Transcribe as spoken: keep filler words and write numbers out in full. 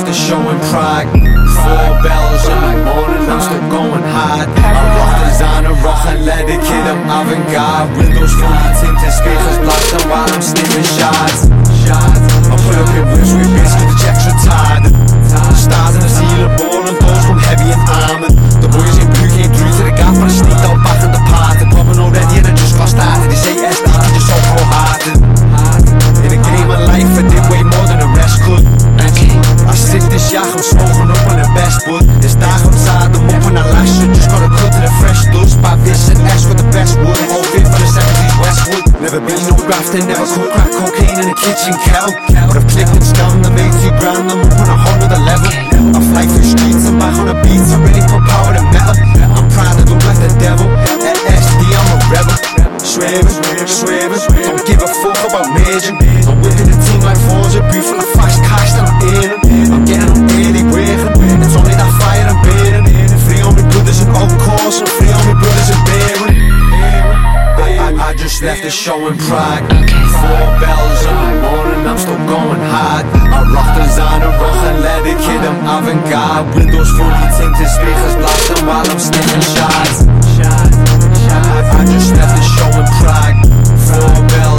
left the show in Prague. Four bells in the morning, I'm still going hard. I rock designer, rock and leather kid, I'm avant-garde. Windows fully tinted, speakers blasting while I'm sniffing shots. I pull up in whips with biscuits, the checks retarded. Stars in the ceiling, boring doors from heavy and armored. The boys in blue came through to the gap and I sneaked out back in the party. Popping already and I just got started. This A S D can just so cold-hearted. In the game of life I did way more than the rest could. I stick this yak, I'm smoking up on the best wood. It's dark outside, I'm up on the lash, so just gotta cut to the fresh dust. Bad this and S with the best wood. All fit for the seventies Westwood. Never been no grafting, never cooked crack cocaine in the kitchen kettle. But I've clicked and scammed, I made two grand, I'm up on a whole other level. I fly through streets, I'm back on the beats, I really put power to metal. I'm proud to look like the devil. At S D I'm a rebel. Swerving, swerving, don't give a fuck about raging. I'm whipping the team like Forza, beef full of fast cash that I'm earning. I'm getting on early working, it's only that fire I'm burning. Free on me brothers in Old Course and free on me brothers in Berwyn. I, I, I just left the show in Prague. Four bells in the morning, I'm still going hard. I rock designer, rock and leather kid, I'm avant-garde. Windows fully tinted, speakers blasting while I'm sniffing shots. I just left the show in Prague. Four bells